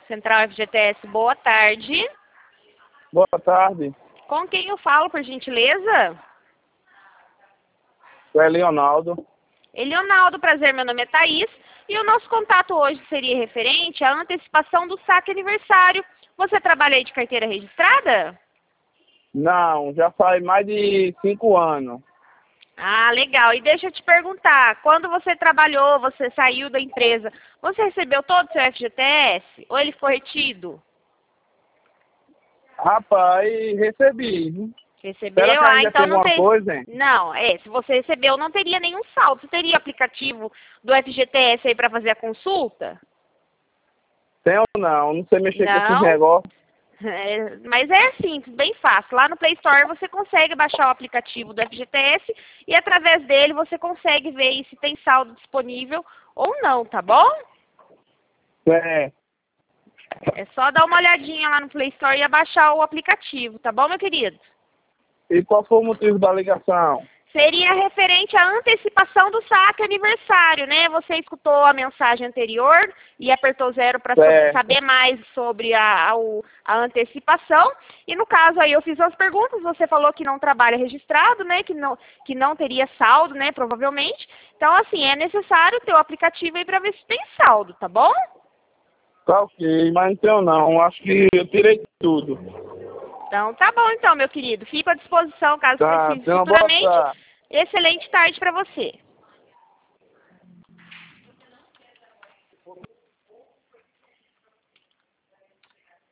Central FGTS, boa tarde. Boa tarde. Com quem eu falo, por gentileza? É Leonardo. Leonardo, prazer, meu nome é Thaís. E o nosso contato hoje seria referente à antecipação do saque aniversário. Você trabalha aí de carteira registrada? Não, já faz mais de 5 anos. Ah, legal. E deixa eu te perguntar, quando você trabalhou, você saiu da empresa, você recebeu todo o seu FGTS? Ou ele foi retido? Rapaz, recebi. Recebeu? Será que Ah, ainda então tem não alguma tem. coisa, hein? Não, se você recebeu, não teria nenhum saldo. Você teria aplicativo do FGTS aí para fazer a consulta? Tem ou não? Não sei mexer com esses Não. negócios. Mas é simples, bem fácil. Lá no Play Store você consegue baixar o aplicativo do FGTS e através dele você consegue ver aí se tem saldo disponível ou não, tá bom? É. É só dar uma olhadinha lá no Play Store e abaixar o aplicativo, tá bom, meu querido? E qual foi o motivo da ligação? Seria referente à antecipação do saque aniversário, né? Você escutou a mensagem anterior e apertou 0 para saber mais sobre a antecipação. E no caso aí eu fiz as perguntas, você falou que não trabalha registrado, né? Que não teria saldo, né? Provavelmente. Então, assim, é necessário ter o aplicativo aí para ver se tem saldo, tá bom? Tá ok, mas não tenho não. Acho que eu tirei tudo. Então, tá bom então, meu querido. Fico à disposição caso Tá, precise tenha uma boa futuramente. tarde. Excelente tarde para você.